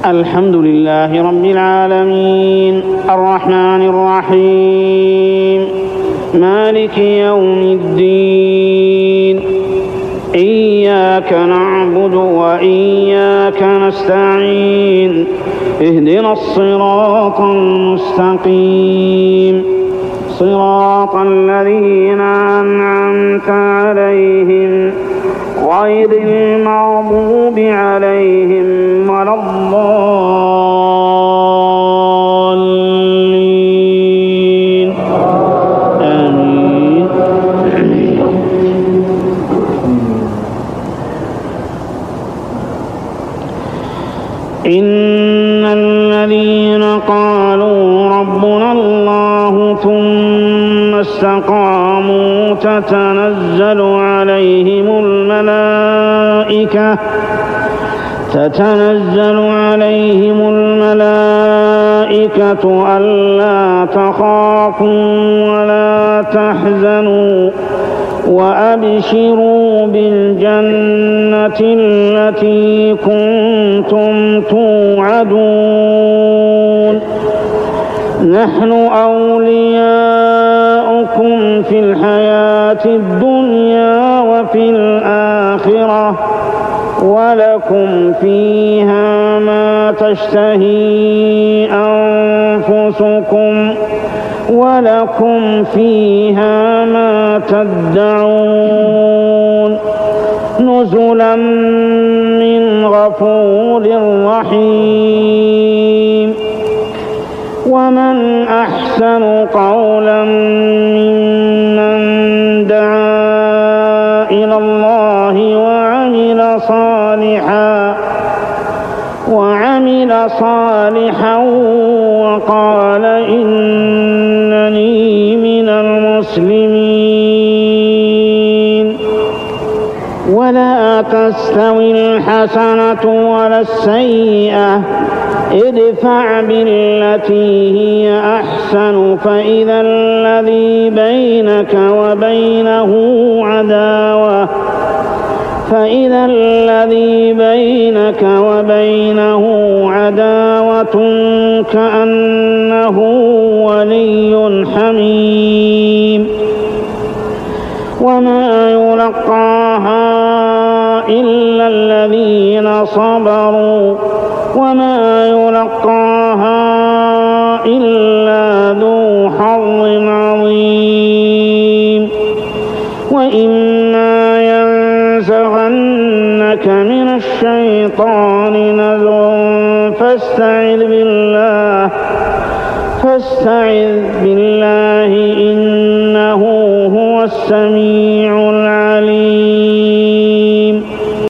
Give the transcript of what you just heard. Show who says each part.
Speaker 1: الحمد لله رب العالمين الرحمن الرحيم مالك يوم الدين إياك نعبد وإياك نستعين اهدنا الصراط المستقيم صراط الذين أنعمت عليهم غير المغضوب عليهم ولا الضالين آمين. إن الذين قالوا ربنا الله ثم استقاموا تتنزل عليهم الملائكة ألا تخافوا ولا تحزنوا وأبشروا بالجنة التي كنتم توعدون نحن أولياؤكم في الحياة الدنيا وفي الآخرة ولكم فيها ما تشتهي أنفسكم ولكم فيها ما تدعون نزلا من غفور رحيم. ومن أحسن قولا ممن دعا إلى الله وعمل صالحا وقال إنني من المسلمين. ولا تستوي الحسنة ولا السيئة ادفع بالتي هي أحسن فإذا الذي بينك وبينه عداوة كأنه ولي حميم. وما يلقاها إلا الذين صبروا وما يلقاها إلا ذو حظ عظيم. وإما ينزغنك من الشيطان نزغ فاستعذ بالله إنه هو السميع العليم.